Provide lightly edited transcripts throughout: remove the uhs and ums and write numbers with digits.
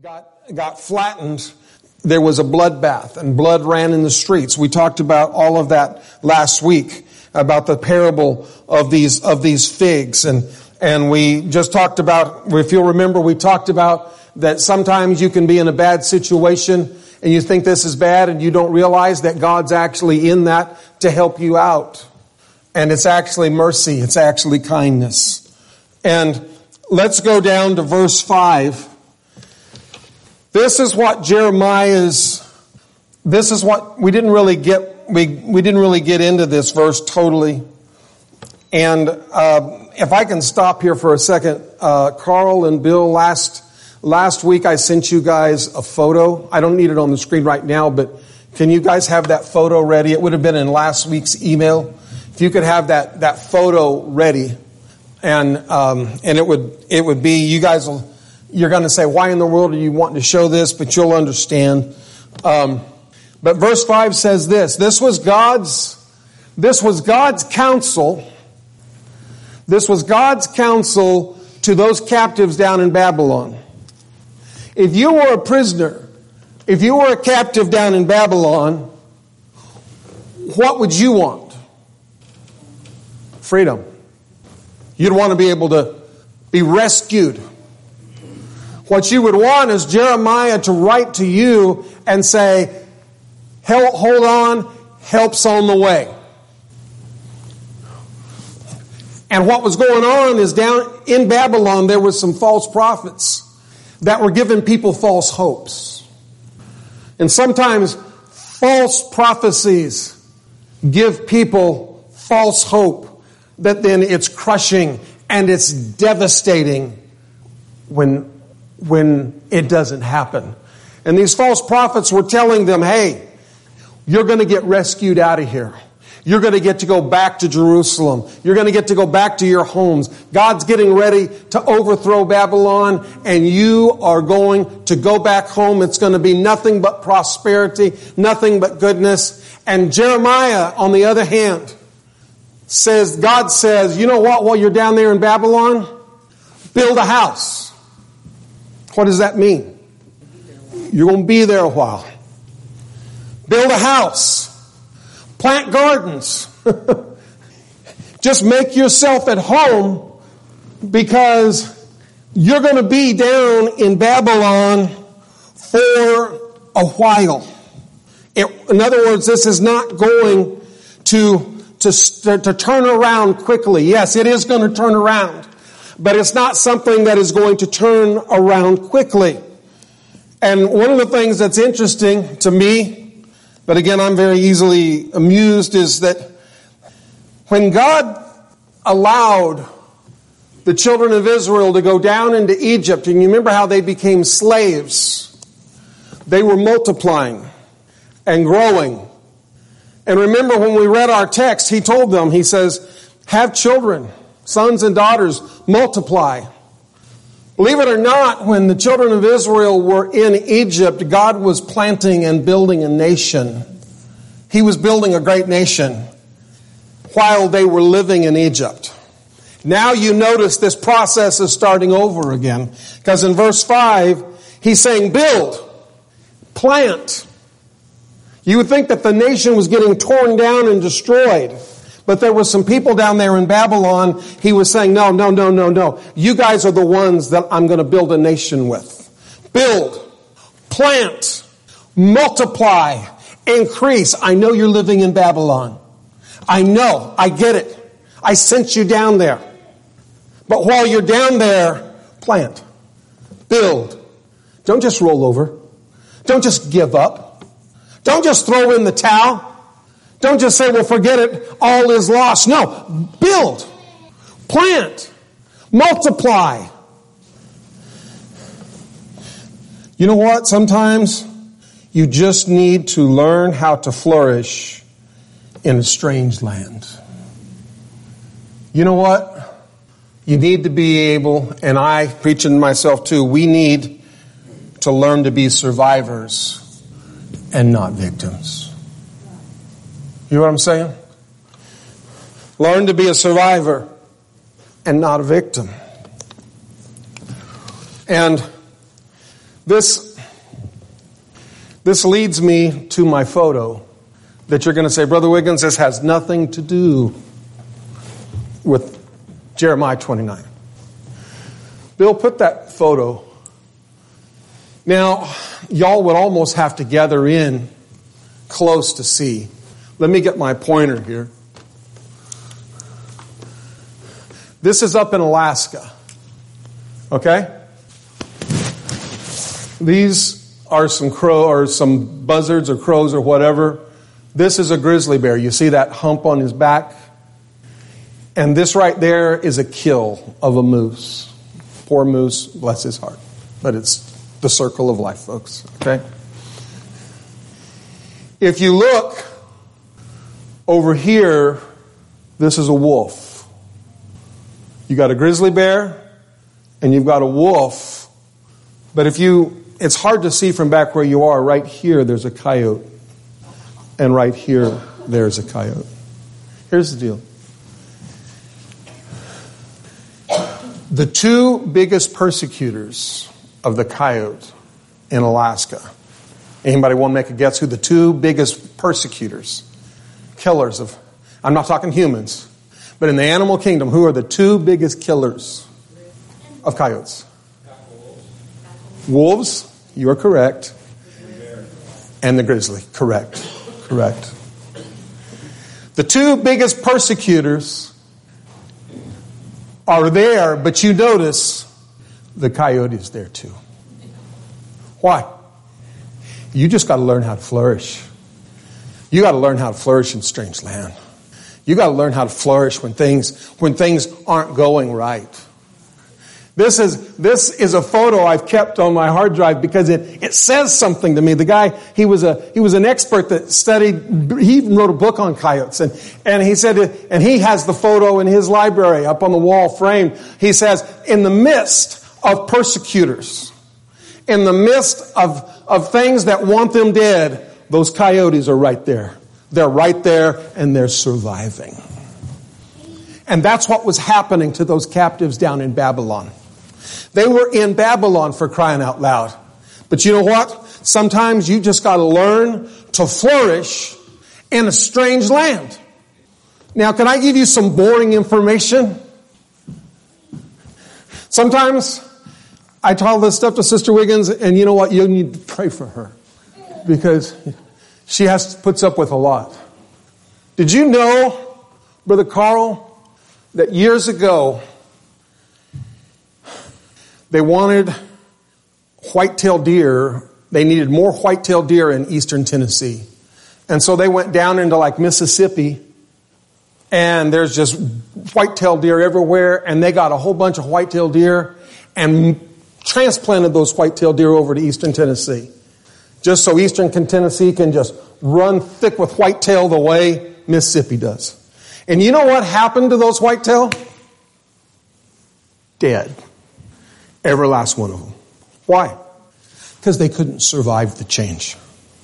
got flattened, there was a bloodbath and blood ran in the streets. We talked about all of that last week, about the parable of these figs. And we just talked about, if you'll remember, we talked about that sometimes you can be in a bad situation and you think this is bad and you don't realize that God's actually in that to help you out. And it's actually mercy. It's actually kindness. And let's go down to verse 5. This is what we didn't really get into this verse totally. And if I can stop here for a second, Carl and Bill, last week I sent you guys a photo. I don't need it on the screen right now, but can you guys have that photo ready? It would have been in last week's email. If you could have that photo ready, and it would be, you're going to say, why in the world are you wanting to show this? But you'll understand. But verse 5 says this. This was God's counsel. This was God's counsel to those captives down in Babylon. If you were a prisoner, if you were a captive down in Babylon, what would you want? Freedom. You'd want to be able to be rescued. What you would want is Jeremiah to write to you and say, hold on, help's on the way. And what was going on is down in Babylon, there were some false prophets that were giving people false hopes. And sometimes false prophecies give people false hope that then it's crushing and it's devastating when it doesn't happen. And these false prophets were telling them, hey, you're going to get rescued out of here. You're going to get to go back to Jerusalem. You're going to get to go back to your homes. God's getting ready to overthrow Babylon, and you are going to go back home. It's going to be nothing but prosperity, nothing but goodness. And Jeremiah, on the other hand, God says, you know what, while you're down there in Babylon, build a house. What does that mean? You're going to be there a while. Build a house. Plant gardens. Just make yourself at home, because you're going to be down in Babylon for a while. In other words, this is not going to turn around quickly. Yes, it is going to turn around, but it's not something that is going to turn around quickly. And one of the things that's interesting to me, but again, I'm very easily amused, is that when God allowed the children of Israel to go down into Egypt, and you remember how they became slaves, they were multiplying and growing. And remember when we read our text, he told them, he says, have children, sons and daughters, multiply. Believe it or not, when the children of Israel were in Egypt, God was planting and building a nation. He was building a great nation while they were living in Egypt. Now you notice this process is starting over again. Because in verse 5, he's saying, build, plant. You would think that the nation was getting torn down and destroyed. But there were some people down there in Babylon. He was saying, no. You guys are the ones that I'm going to build a nation with. Build, plant, multiply, increase. I know you're living in Babylon. I know. I get it. I sent you down there. But while you're down there, plant, build. Don't just roll over. Don't just give up. Don't just throw in the towel. Don't just say, well, forget it, all is lost. No, build, plant, multiply. You know what? Sometimes you just need to learn how to flourish in a strange land. You know what? You need to be able, and I preach in myself too, we need to learn to be survivors and not victims. You know what I'm saying? Learn to be a survivor and not a victim. And This leads me to my photo that you're going to say, Brother Wiggins, this has nothing to do with Jeremiah 29. Bill, put that photo. Now, y'all would almost have to gather in close to see. Let me get my pointer here. This is up in Alaska. Okay? These are some crow or some buzzards or crows or whatever. This is a grizzly bear. You see that hump on his back? And this right there is a kill of a moose. Poor moose, bless his heart. But it's the circle of life, folks. Okay? If you look over here, this is a wolf. You got a grizzly bear and you've got a wolf. But it's hard to see from back where you are. Right here, there's a coyote. And right here, there's a coyote. Here's the deal. The two biggest persecutors of the coyote in Alaska. Anybody want to make a guess who the two biggest persecutors, killers of, I'm not talking humans, but in the animal kingdom, who are the two biggest killers of coyotes? Wolves, you are correct. And the grizzly, correct. The two biggest persecutors are there, but you notice the coyote is there too. Why? You just got to learn how to flourish. You got to learn how to flourish in strange land. You got to learn how to flourish when things aren't going right. This is a photo I've kept on my hard drive because it says something to me. The guy, he was an expert that studied, he even wrote a book on coyotes, and he said, and he has the photo in his library up on the wall framed. He says, in the midst of persecutors, in the midst of things that want them dead, those coyotes are right there. They're right there and they're surviving. And that's what was happening to those captives down in Babylon. They were in Babylon, for crying out loud. But you know what? Sometimes you just got to learn to flourish in a strange land. Now, can I give you some boring information? Sometimes I tell this stuff to Sister Wiggins, and you know what? You need to pray for her because she puts up with a lot. Did you know, Brother Carl, that years ago, they wanted white-tailed deer. They needed more white-tailed deer in eastern Tennessee. And so they went down into like Mississippi, and there's just white-tailed deer everywhere, and they got a whole bunch of white-tailed deer and transplanted those white-tailed deer over to eastern Tennessee. Just so eastern Tennessee can just run thick with white-tail the way Mississippi does. And you know what happened to those whitetail? Dead. Every last one of them. Why? Because they couldn't survive the change.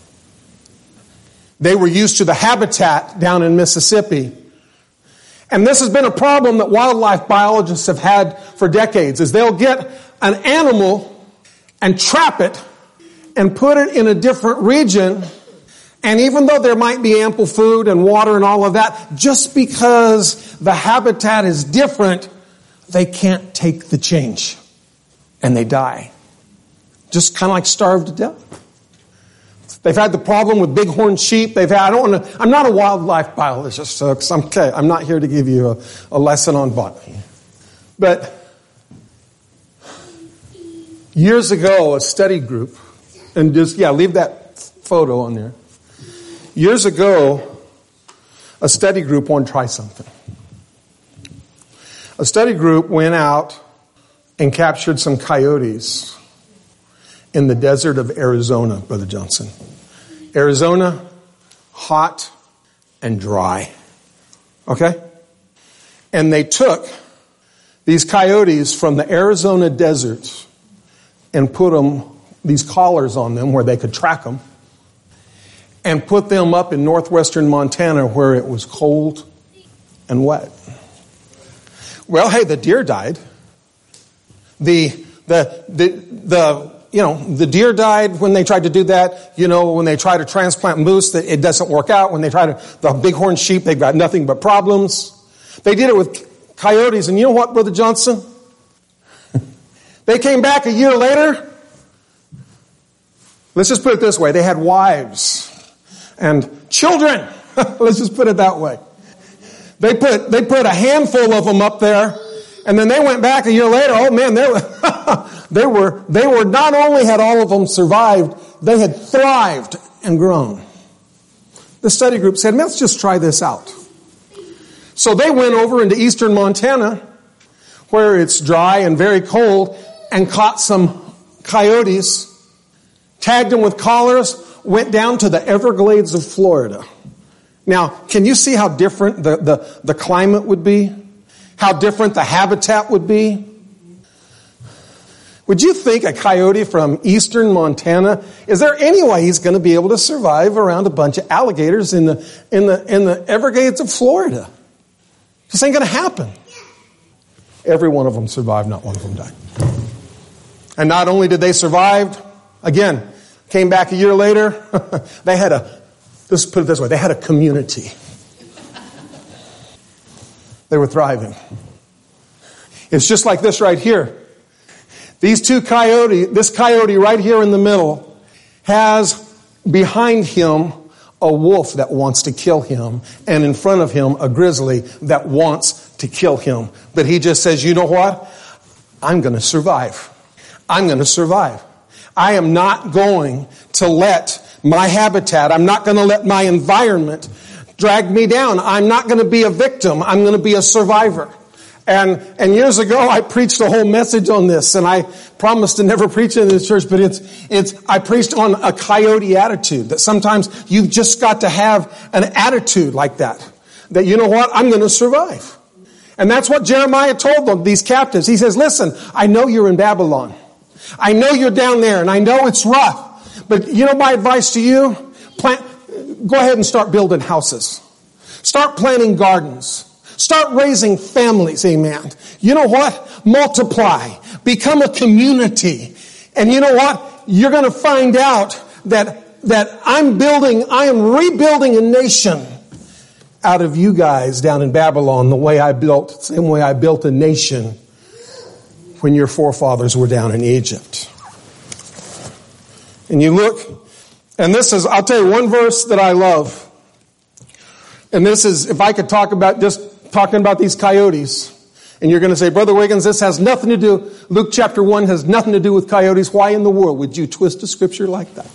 They were used to the habitat down in Mississippi. And this has been a problem that wildlife biologists have had for decades, is they'll get an animal and trap it and put it in a different region. And even though there might be ample food and water and all of that, just because the habitat is different, they can't take the change. And they die. Just kind of like starved to death. They've had the problem with bighorn sheep. I'm not a wildlife biologist, so I'm not here to give you a lesson on botany. But years ago, a study group, and leave that photo on there. Years ago, a study group wanted to try something. A study group went out and captured some coyotes in the desert of Arizona, Brother Johnson. Arizona, hot and dry. Okay? And they took these coyotes from the Arizona desert and put these collars on them where they could track them, and put them up in northwestern Montana where it was cold and wet. Well, hey, the deer died. The the deer died when they tried to do that. When they try to transplant moose, that it doesn't work out. When they try the bighorn sheep, they've got nothing but problems. They did it with coyotes. And you know what, Brother Johnson? They came back a year later. Let's just put it this way. They had wives and children. Let's just put it that way. They put a handful of them up there, and then they went back a year later. Oh man, they were not only had all of them survived, they had thrived and grown. The study group said, let's just try this out. So they went over into eastern Montana, where it's dry and very cold, and caught some coyotes, tagged them with collars, went down to the Everglades of Florida. Now, can you see how different the climate would be? How different the habitat would be? Would you think a coyote from eastern Montana, is there any way he's going to be able to survive around a bunch of alligators in the Everglades of Florida? This ain't going to happen. Every one of them survived, not one of them died. And not only did they survive, again, came back a year later, let's put it this way, they had a community. They were thriving. It's just like this right here. This coyote right here in the middle has behind him a wolf that wants to kill him, and in front of him a grizzly that wants to kill him. But he just says, you know what? I'm going to survive. I'm going to survive. I am not going to let my habitat, I'm not going to let my environment drag me down. I'm not going to be a victim. I'm going to be a survivor. And years ago, I preached a whole message on this, and I promised to never preach it in this church, but I preached on a coyote attitude, that sometimes you've just got to have an attitude like that. That, you know what, I'm going to survive. And that's what Jeremiah told them, these captives. He says, listen, I know you're in Babylon. I know you're down there, and I know it's rough. But you know my advice to you? Go ahead and start building houses. Start planting gardens. Start raising families, amen. You know what? Multiply. Become a community. And you know what? You're going to find out that I am rebuilding a nation out of you guys down in Babylon, same way I built a nation when your forefathers were down in Egypt. And you look, and this is, I'll tell you one verse that I love. And this is, if I could talk about, just talking about these coyotes, and you're going to say, Brother Wiggins, this has nothing to do, Luke chapter 1 has nothing to do with coyotes. Why in the world would you twist a scripture like that?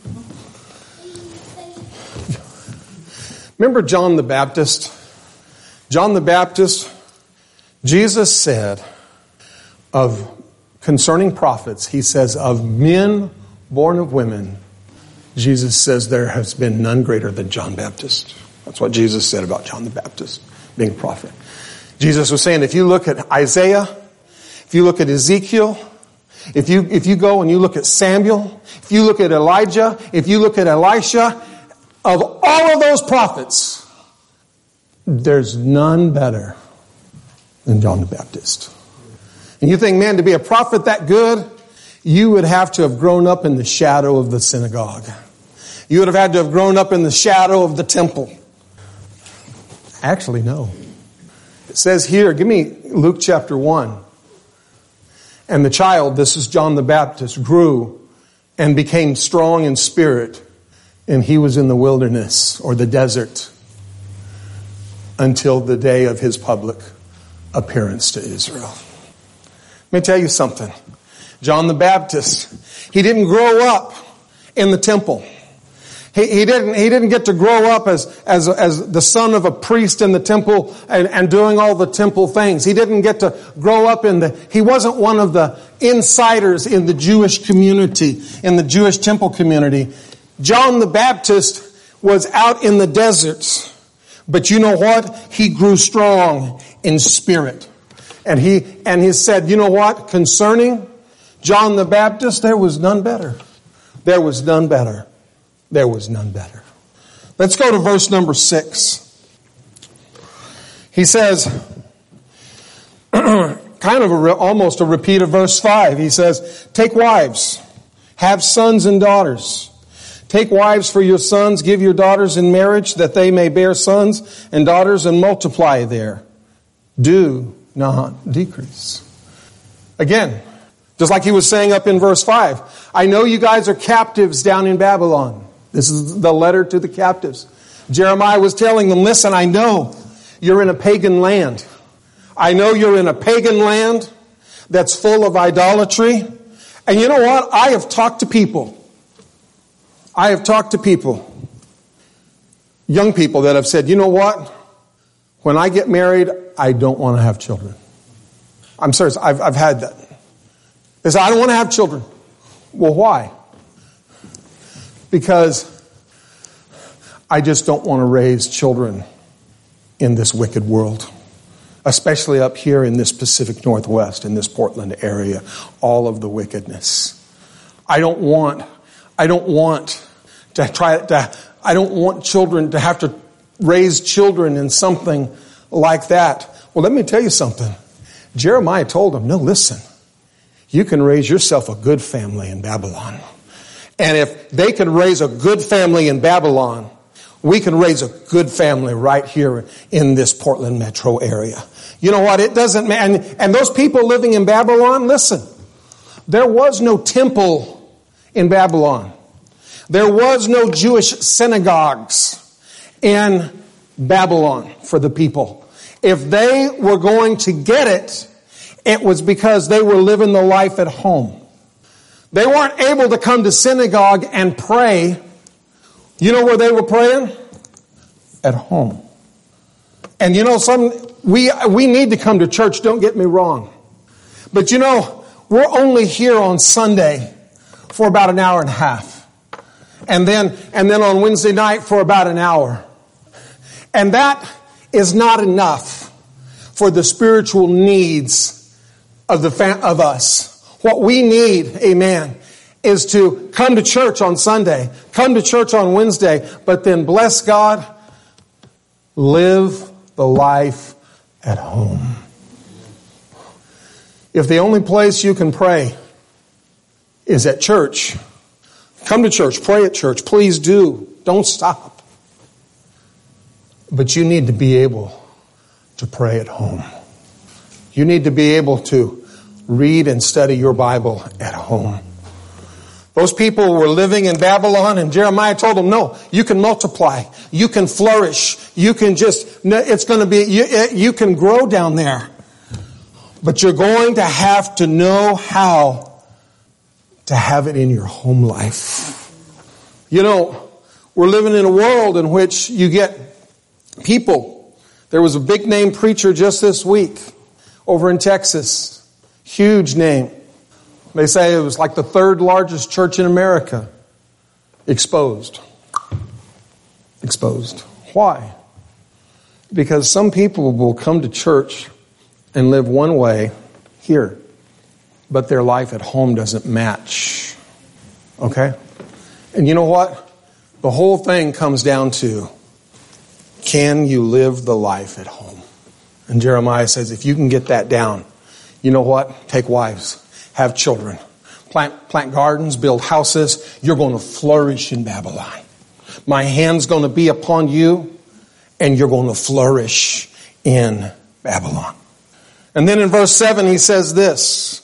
Remember John the Baptist? John the Baptist, Jesus said concerning prophets, he says, of men born of women, Jesus says there has been none greater than John Baptist. That's what Jesus said about John the Baptist being a prophet. Jesus was saying, if you look at Isaiah, if you look at Ezekiel, if you go and you look at Samuel, if you look at Elijah, if you look at Elisha, of all of those prophets, there's none better than John the Baptist. And you think, man, to be a prophet that good, you would have to have grown up in the shadow of the synagogue. You would have had to have grown up in the shadow of the temple. Actually, no. It says here, give me Luke chapter 1. And the child, this is John the Baptist, grew and became strong in spirit. And he was in the wilderness or the desert until the day of his public appearance to Israel. Let me tell you something. John the Baptist, he didn't grow up in the temple. He didn't get to grow up as the son of a priest in the temple and doing all the temple things. He didn't get to grow up he wasn't one of the insiders in the Jewish community, in the Jewish temple community. John the Baptist was out in the deserts. But you know what? He grew strong in spirit. And he said, you know what? Concerning John the Baptist, there was none better. There was none better. There was none better. Let's go to verse number 6. He says, kind of almost a repeat of verse 5. He says, take wives Have sons and daughters. Take wives for your sons, give your daughters in marriage, that they may bear sons and daughters and multiply there. Do not decrease. Again, just like he was saying up in verse 5, I know you guys are captives down in Babylon. This is the letter to the captives. Jeremiah was telling them, listen, I know you're in a pagan land. I know you're in a pagan land that's full of idolatry. And you know what? I have talked to people. Young people that have said, you know what? When I get married, I don't want to have children. I'm serious. I've had that. They say, I don't want to have children. Well, why? Because I just don't want to raise children in this wicked world. Especially up here in this Pacific Northwest, in this Portland area, all of the wickedness. I don't want children to have to raise children in something like that. Well, let me tell you something. Jeremiah told them, no, listen, you can raise yourself a good family in Babylon. And if they can raise a good family in Babylon, we can raise a good family right here in this Portland metro area. You know what? It doesn't matter. And those people living in Babylon, listen, there was no temple in Babylon. There was no Jewish synagogues in Babylon for the people. If they were going to get it, it was because they were living the life at home. They weren't able to come to synagogue and pray. You know where they were praying? At home. And you know, we need to come to church, don't get me wrong. But you know, we're only here on Sunday for about an hour and a half. And then on Wednesday night for about an hour. And that is not enough for the spiritual needs of us. What we need, amen, is to come to church on Sunday, come to church on Wednesday, but then bless God, live the life at home. If the only place you can pray is at church, come to church, pray at church. Please do. Don't stop. But you need to be able to pray at home. You need to be able to read and study your Bible at home. Those people were living in Babylon, and Jeremiah told them, no, you can multiply. You can flourish. You can you can grow down there. But you're going to have to know how to have it in your home life. You know, we're living in a world in which you get people. There was a big name preacher just this week over in Texas. Huge name. They say it was like the third largest church in America. Exposed. Why? Because some people will come to church and live one way here, but their life at home doesn't match. Okay? And you know what? The whole thing comes down to, can you live the life at home? And Jeremiah says, if you can get that down, you know what? Take wives. Have children. Plant gardens. Build houses. You're going to flourish in Babylon. My hand's going to be upon you, and you're going to flourish in Babylon. And then in verse 7 he says this.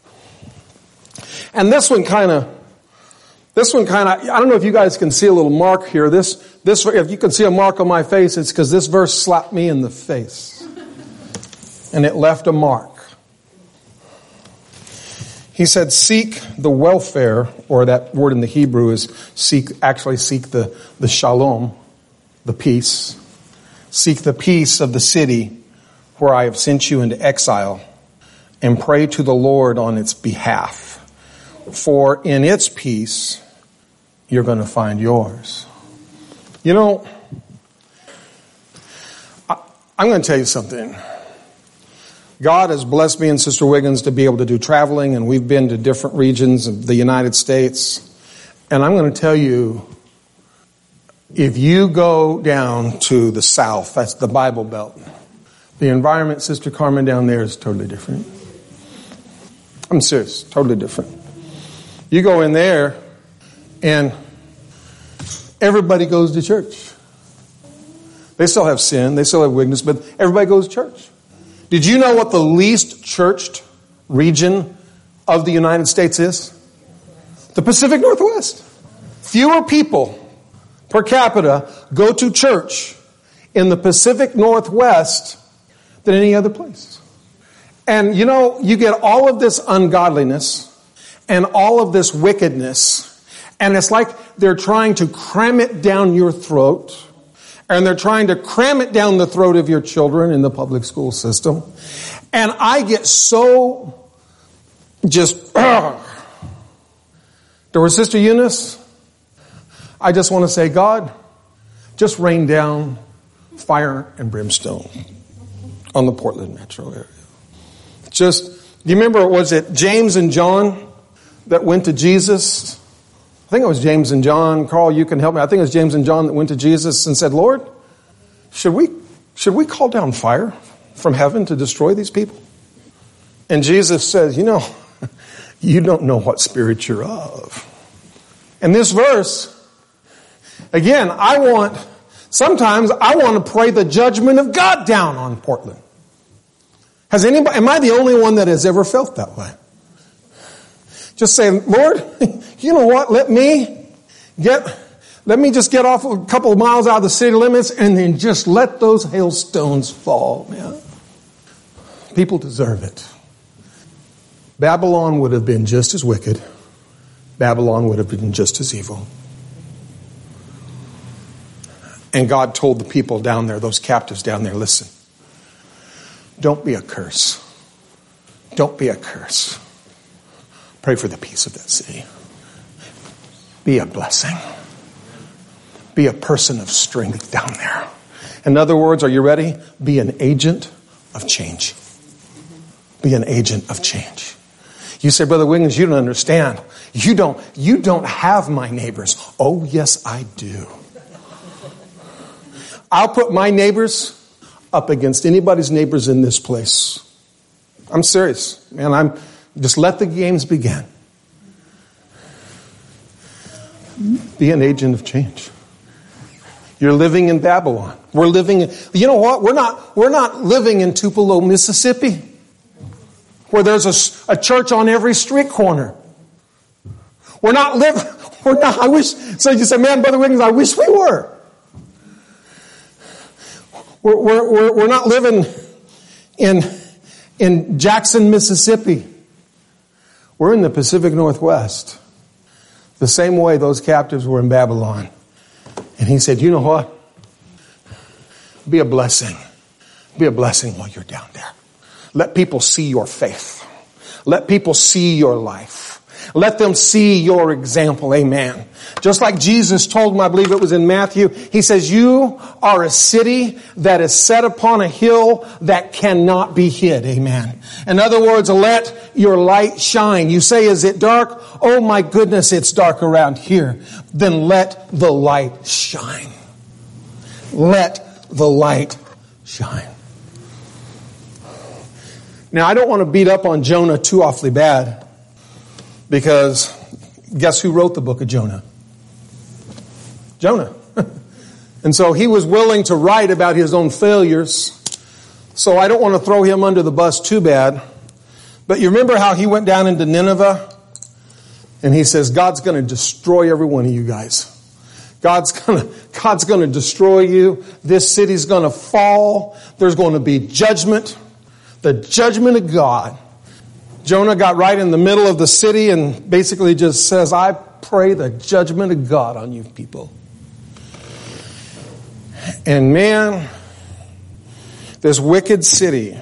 And this one kind of, I don't know if you guys can see a little mark here. This, if you can see a mark on my face, it's because this verse slapped me in the face. And it left a mark. He said, seek the welfare, or that word in the Hebrew is seek the shalom, the peace. Seek the peace of the city where I have sent you into exile, and pray to the Lord on its behalf. For in its peace, you're going to find yours. You know, I'm going to tell you something. God has blessed me and Sister Wiggins to be able to do traveling, and we've been to different regions of the United States. And I'm going to tell you, if you go down to the South, that's the Bible Belt, the environment, Sister Carmen, down there is totally different. I'm serious, totally different. You go in there and everybody goes to church. They still have sin, they still have weakness, but everybody goes to church. Did you know what the least churched region of the United States is? The Pacific Northwest. Fewer people per capita go to church in the Pacific Northwest than any other place. And you know, you get all of this ungodliness and all of this wickedness, and it's like they're trying to cram it down your throat, and they're trying to cram it down the throat of your children in the public school system. And I get so just, to our Sister Eunice, I just want to say, God, just rain down fire and brimstone on the Portland metro area. Just, do you remember, was it James and John that went to Jesus? I think it was James and John. Carl, you can help me. I think it was James and John that went to Jesus and said, Lord, should we call down fire from heaven to destroy these people? And Jesus says, you know, you don't know what spirit you're of. And this verse, again, sometimes I want to pray the judgment of God down on Portland. Am I the only one that has ever felt that way? Just saying, Lord, you know what? Let me just get off a couple of miles out of the city limits and then just let those hailstones fall, man. People deserve it. Babylon would have been just as wicked. Babylon would have been just as evil. And God told the people down there, those captives down there, listen, don't be a curse. Don't be a curse. Pray for the peace of that city. Be a blessing. Be a person of strength down there. In other words, are you ready? Be an agent of change. Be an agent of change. You say, Brother Wiggins, you don't understand. You don't have my neighbors. Oh, yes, I do. I'll put my neighbors up against anybody's neighbors in this place. I'm serious, man. Just let the games begin. Be an agent of change. You're living in Babylon. You know what? We're not living in Tupelo, Mississippi, where there's a church on every street corner. I wish, so you say, man, Brother Wiggins, I wish we were. We're not living in Jackson, Mississippi. We're in the Pacific Northwest. The same way those captives were in Babylon. And he said, you know what? Be a blessing. Be a blessing while you're down there. Let people see your faith. Let people see your life. Let them see your example. Amen. Just like Jesus told them, I believe it was in Matthew, he says, you are a city that is set upon a hill that cannot be hid. Amen. In other words, let your light shine. You say, is it dark? Oh my goodness, it's dark around here. Then let the light shine. Let the light shine. Now, I don't want to beat up on Jonah too awfully bad, because guess who wrote the book of Jonah? Jonah. And so he was willing to write about his own failures. So I don't want to throw him under the bus too bad. But you remember how he went down into Nineveh? And he says, God's going to destroy every one of you guys. God's going to destroy you. This city's going to fall. There's going to be judgment. The judgment of God. Jonah got right in the middle of the city and basically just says, I pray the judgment of God on you people. And man, this wicked city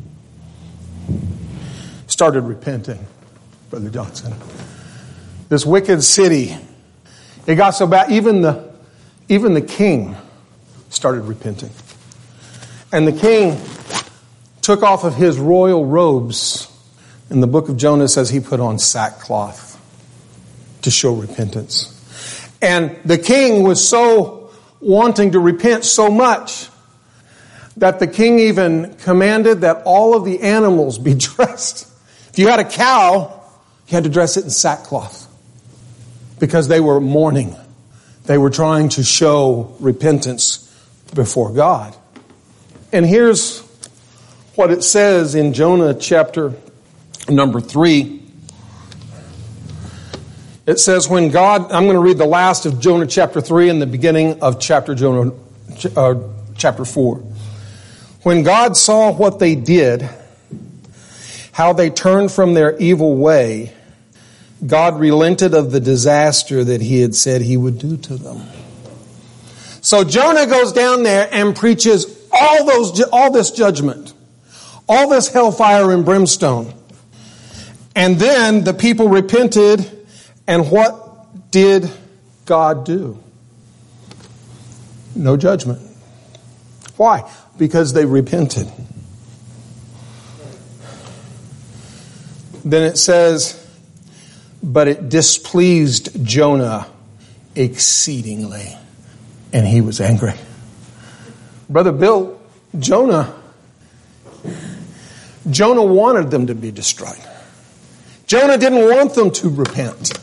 started repenting, Brother Johnson. This wicked city, it got so bad, even the king started repenting. And the king took off of his royal robes. In the book of Jonah says he put on sackcloth to show repentance. And the king was so wanting to repent so much that the king even commanded that all of the animals be dressed. If you had a cow, you had to dress it in sackcloth. because they were mourning. They were trying to show repentance before God. And here's what it says in Jonah chapter number 3. It says, when God, I'm going to read the last of Jonah chapter 3 and the beginning of chapter 4. When God saw what they did, how they turned from their evil way, God relented of the disaster that he had said he would do to them. So Jonah goes down there and preaches all this judgment, all this hellfire and brimstone. And then the people repented, and what did God do? No judgment. Why? Because they repented. Then it says, but it displeased Jonah exceedingly, and he was angry. Brother Bill, Jonah wanted them to be destroyed. Jonah didn't want them to repent.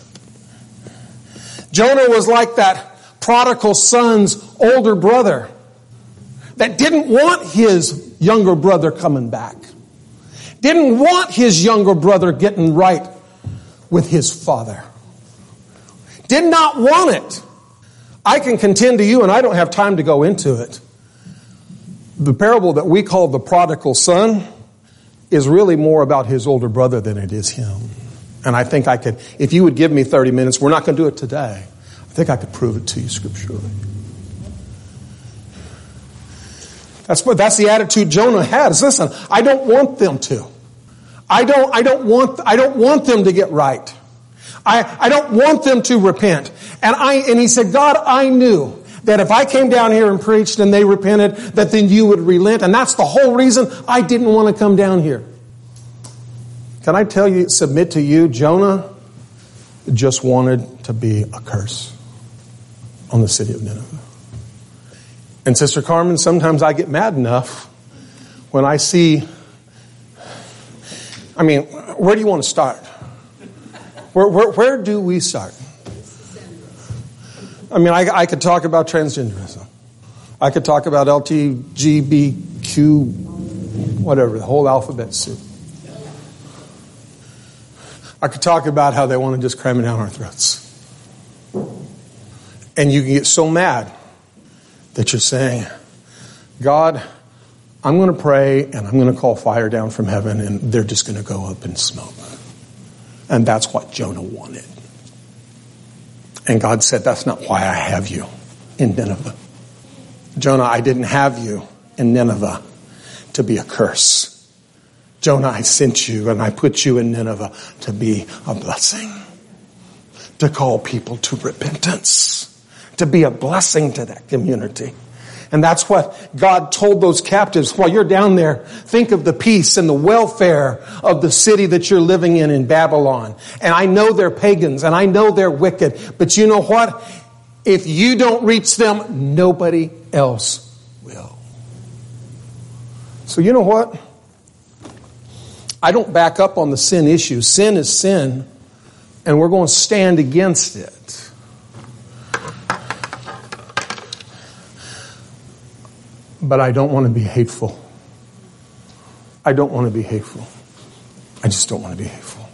Jonah was like that prodigal son's older brother that didn't want his younger brother coming back. Didn't want his younger brother getting right with his father. Did not want it. I can contend to you, and I don't have time to go into it. The parable that we call the prodigal son is really more about his older brother than it is him. And I think I could, if you would give me 30 minutes, we're not going to do it today. I think I could prove it to you scripturally. That's the attitude Jonah has. Listen, I don't want them to. I don't want them to get right. I don't want them to repent. And he said, God, I knew that if I came down here and preached and they repented, that then you would relent. And that's the whole reason I didn't want to come down here. Can I submit to you, Jonah just wanted to be a curse on the city of Nineveh. And Sister Carmen, sometimes I get mad enough when I see, where do you want to start? Where do we start? I could talk about transgenderism. I could talk about LGBTQ, whatever, the whole alphabet soup. I could talk about how they want to just cram it down our throats. And you can get so mad that you're saying, God, I'm going to pray and I'm going to call fire down from heaven and they're just going to go up in smoke. And that's what Jonah wanted. And God said, that's not why I have you in Nineveh. Jonah, I didn't have you in Nineveh to be a curse. Jonah, I sent you and I put you in Nineveh to be a blessing. To call people to repentance. To be a blessing to that community. And that's what God told those captives. While you're down there, think of the peace and the welfare of the city that you're living in Babylon. And I know they're pagans and I know they're wicked. But you know what? If you don't reach them, nobody else will. So you know what? I don't back up on the sin issue. Sin is sin, and we're going to stand against it. But I don't want to be hateful. I don't want to be hateful. I just don't want to be hateful.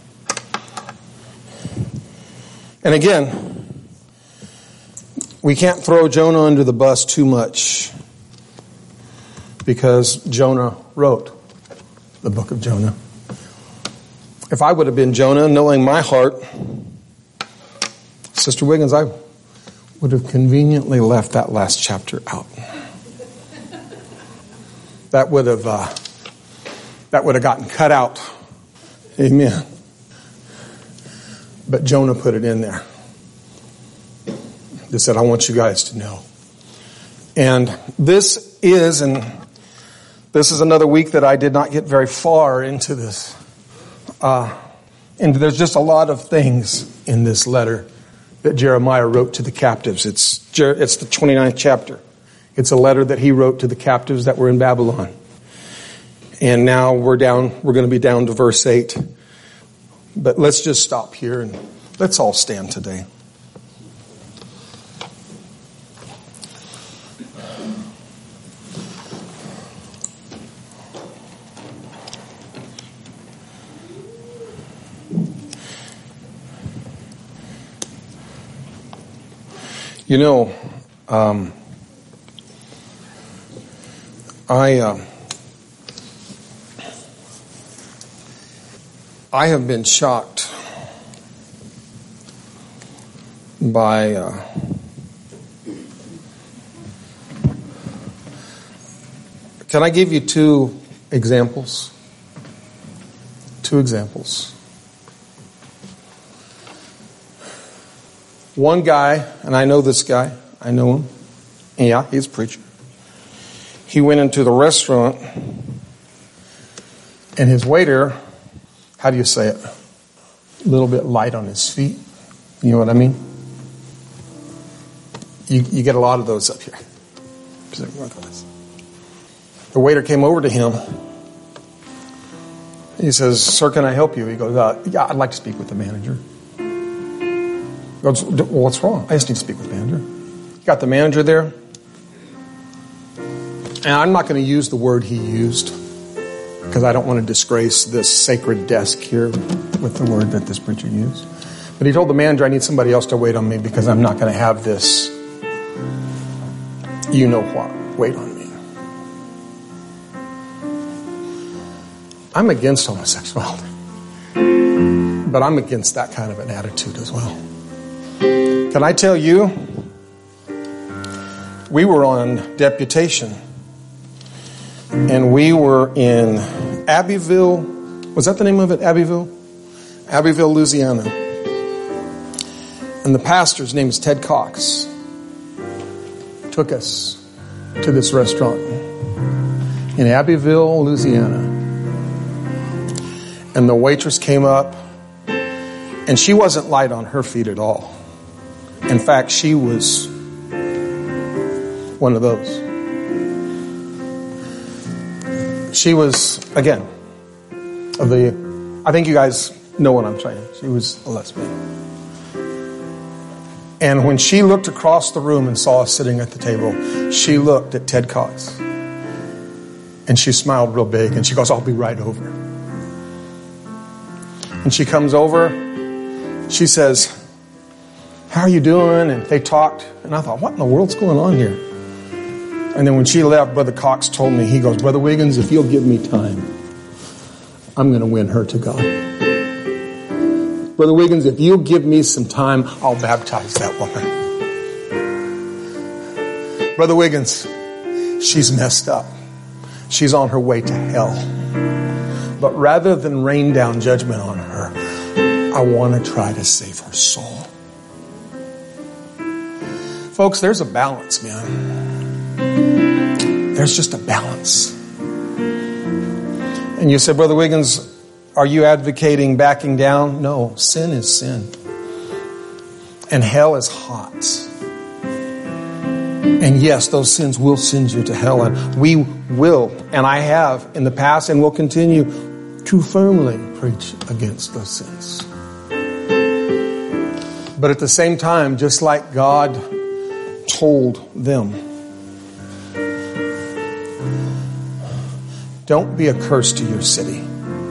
And again, we can't throw Jonah under the bus too much because Jonah wrote the book of Jonah. If I would have been Jonah, knowing my heart, Sister Wiggins, I would have conveniently left that last chapter out. That would have gotten cut out. Amen. But Jonah put it in there. He said, I want you guys to know. And this is another week that I did not get very far into this. And there's just a lot of things in this letter that Jeremiah wrote to the captives. It's the 29th chapter. It's a letter that he wrote to the captives that were in Babylon. And now we're going to be down to verse 8. But let's just stop here and let's all stand today. You know, I have been shocked by can I give you two examples? Two examples. One guy, and I know this guy, I know him. Yeah, he's a preacher. He went into the restaurant, and his waiter, how do you say it? A little bit light on his feet. You know what I mean? You get a lot of those up here. Pacific Northwest. The waiter came over to him. He says, "Sir, can I help you?" He goes, "Yeah, I'd like to speak with the manager." He goes, "Well, what's wrong?" "I just need to speak with the manager." You got the manager there. And I'm not going to use the word he used because I don't want to disgrace this sacred desk here with the word that this preacher used. But he told the manager, "I need somebody else to wait on me because I'm not going to have this, you know what, wait on me." I'm against homosexuality, but I'm against that kind of an attitude as well. Can I tell you, we were on deputation, and we were in Abbeville. Was that the name of it? Abbeville? Abbeville, Louisiana. And the pastor's name is Ted Cox. Took us to this restaurant in Abbeville, Louisiana. And the waitress came up, and she wasn't light on her feet at all. In fact, she was one of those. She was, again, I think you guys know what I'm saying. She was a lesbian. And when she looked across the room and saw us sitting at the table, she looked at Ted Cox. And she smiled real big, and she goes, "I'll be right over." And she comes over, she says, "How are you doing?" And they talked, and I thought, what in the world's going on here? And then when she left, Brother Cox told me, he goes, "Brother Wiggins, if you'll give me time, I'm going to win her to God. Brother Wiggins, if you'll give me some time, I'll baptize that woman. Brother Wiggins, she's messed up. She's on her way to hell. But rather than rain down judgment on her, I want to try to save her soul." Folks, there's a balance, man. There's just a balance. And you said, "Brother Wiggins, are you advocating backing down?" No, sin is sin. And hell is hot. And yes, those sins will send you to hell. And we will, and I have in the past and will continue to firmly preach against those sins. But at the same time, just like God told them, don't be a curse to your city.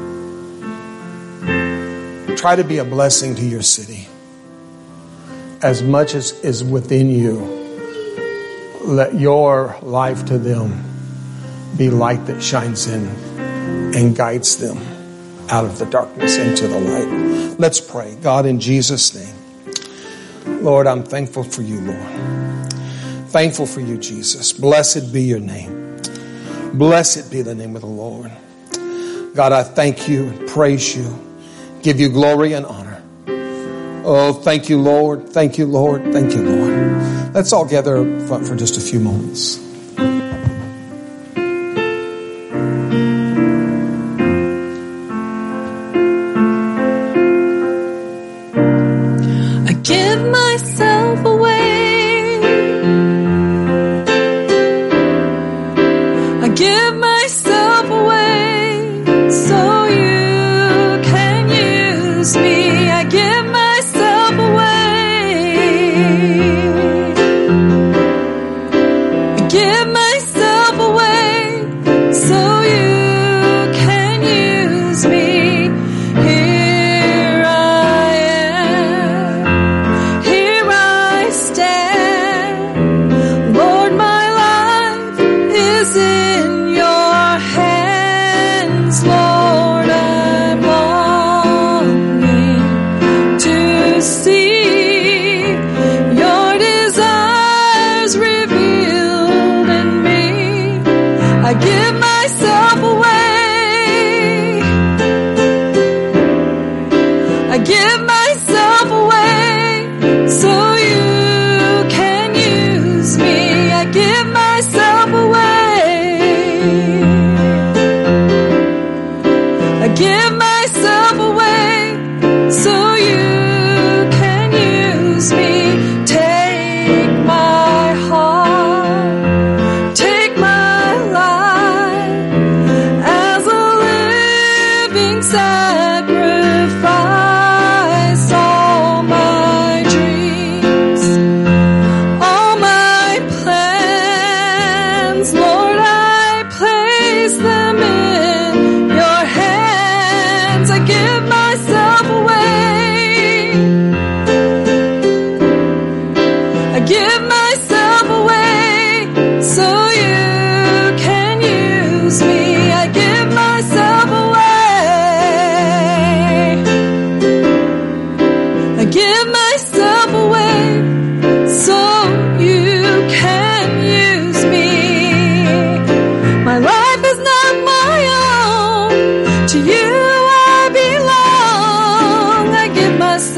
Try to be a blessing to your city. As much as is within you, let your life to them be light that shines in and guides them out of the darkness into the light. Let's pray. God, in Jesus' name. Lord, I'm thankful for you, Lord. Thankful for you, Jesus. Blessed be your name. Blessed be the name of the Lord. God, I thank you and praise you. Give you glory and honor. Oh, thank you, Lord. Thank you, Lord. Thank you, Lord. Let's all gather up front for just a few moments. Give I give myself away so you can use me. I give myself away. I give myself away so you can use me. My life is not my own. To you I belong. I give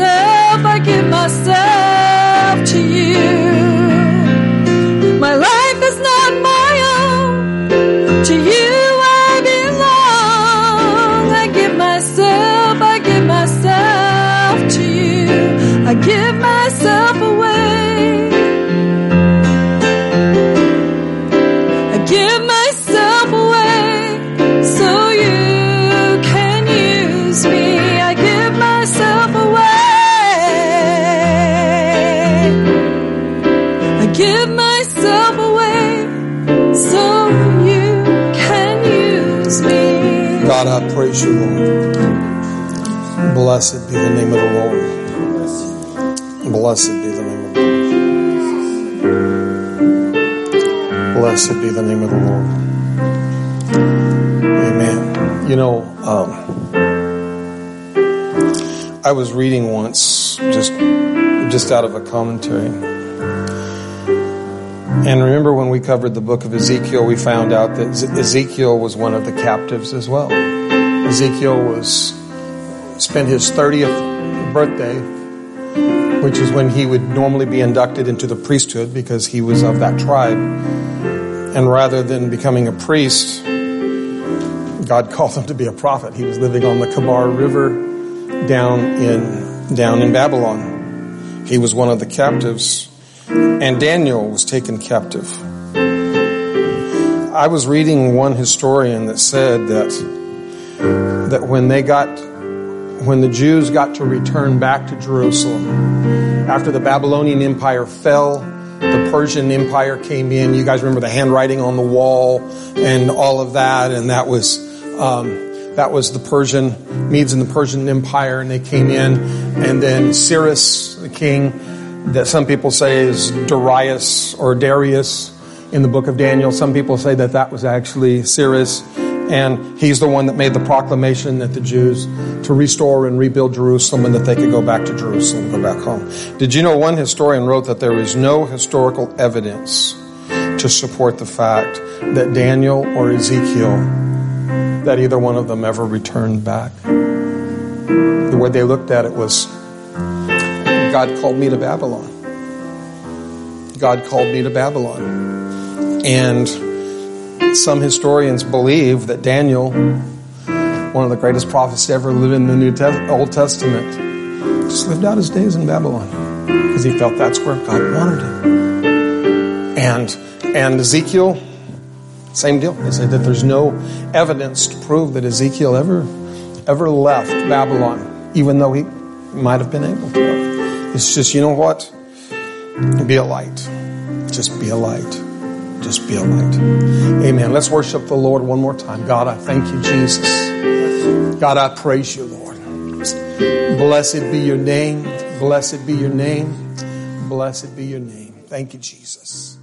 myself to you. My life is not my own. To you I belong. I give myself to you. I give myself away. I give myself away so you can use me. I give myself away. I give myself away so you can use me. God, I praise you, Lord. Blessed be the name of the Lord. Blessed be the name of the Lord. Blessed be the name of the Lord. Amen. You know, I was reading once, just out of a commentary. And remember when we covered the book of Ezekiel, we found out that Ezekiel was one of the captives as well. Ezekiel spent his 30th birthday, which is when he would normally be inducted into the priesthood because he was of that tribe. And rather than becoming a priest, God called him to be a prophet. He was living on the Kabar River down in Babylon. He was one of the captives. And Daniel was taken captive. I was reading one historian that said that when the Jews got to return back to Jerusalem, after the Babylonian Empire fell, the Persian Empire came in. You guys remember the handwriting on the wall and all of that, and that was the Medes and the Persian Empire, and they came in, and then Cyrus, the king, that some people say is Darius or Darius in the book of Daniel. Some people say that was actually Cyrus. And he's the one that made the proclamation that the Jews to restore and rebuild Jerusalem and that they could go back to Jerusalem, go back home. Did you know one historian wrote that there is no historical evidence to support the fact that Daniel or Ezekiel, that either one of them ever returned back? The way they looked at it was, God called me to Babylon. God called me to Babylon. And some historians believe that Daniel, one of the greatest prophets to ever live in the Old Testament, just lived out his days in Babylon because he felt that's where God wanted him. And Ezekiel, same deal. They say that there's no evidence to prove that Ezekiel ever left Babylon, even though he might have been able to. It's just, you know what? Be a light. Just be a light. Just be a light. Amen. Let's worship the Lord one more time. God, I thank you, Jesus. God, I praise you, Lord. Blessed be your name. Blessed be your name. Blessed be your name. Thank you, Jesus.